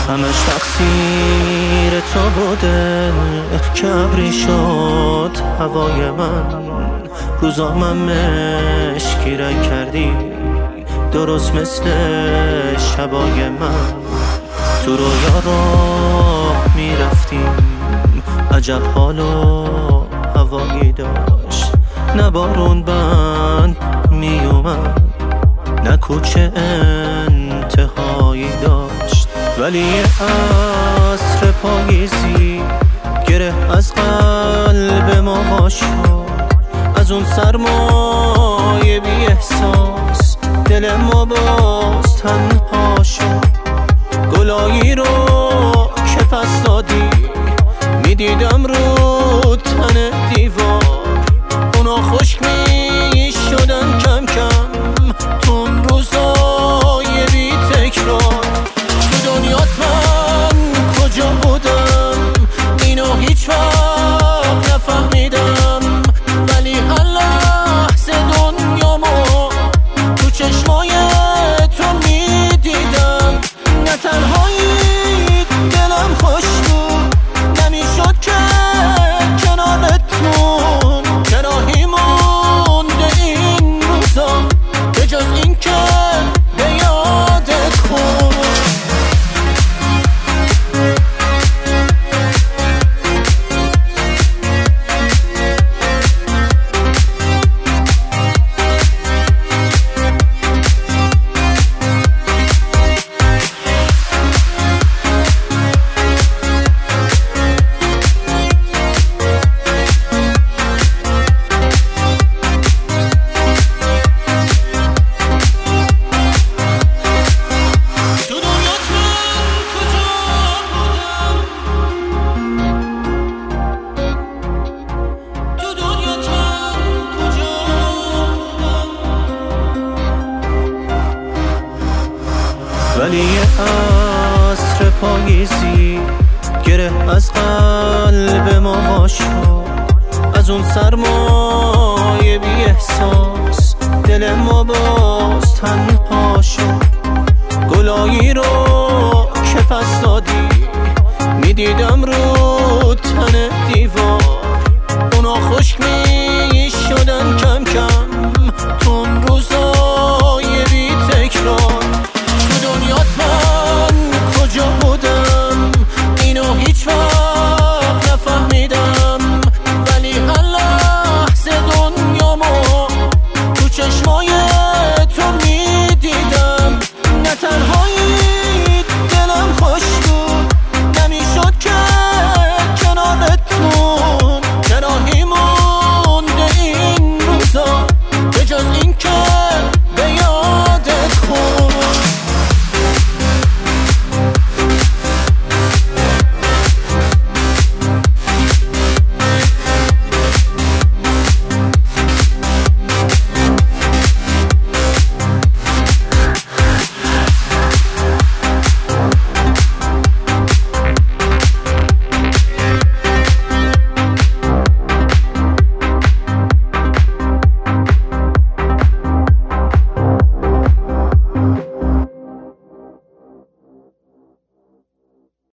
همش تقصیر تو بوده که ابری شد هوای من. روزامم مشکی رنگ کردی درست مثل شبای من. تو رویا راه میرفتیم عجب حال و هوایی داشت. نه بارون بند میومد نه کوچه انتهایی داشت. ولی یه عصر پاییزی گره از قلب ما شد. از اون سرمایه بی احساس دل ما باز تنها شد. گلایی رو که پس دادی میدیدم رو تن دیوار. اونا خشک می شدن کم کم تو اون روزای بی تکرار. تو دنیات من کجا بودم اینو هیچ وقت نفهمیدم. ولی هر لحظه دنیامو تو چشمای تو میدیدم. نه تنهایی دلم خوش بود نمیشد که کنارتون. چرا مونده این روزا به جز این که به یادت خون. ولی یه عصر پاییزی گره از قلب ما شد. از اون سرمایه بی احساس دل ما باز تنها شد. گلایی رو که پس دادی میدیدم رو تن دیوار. اونا خشک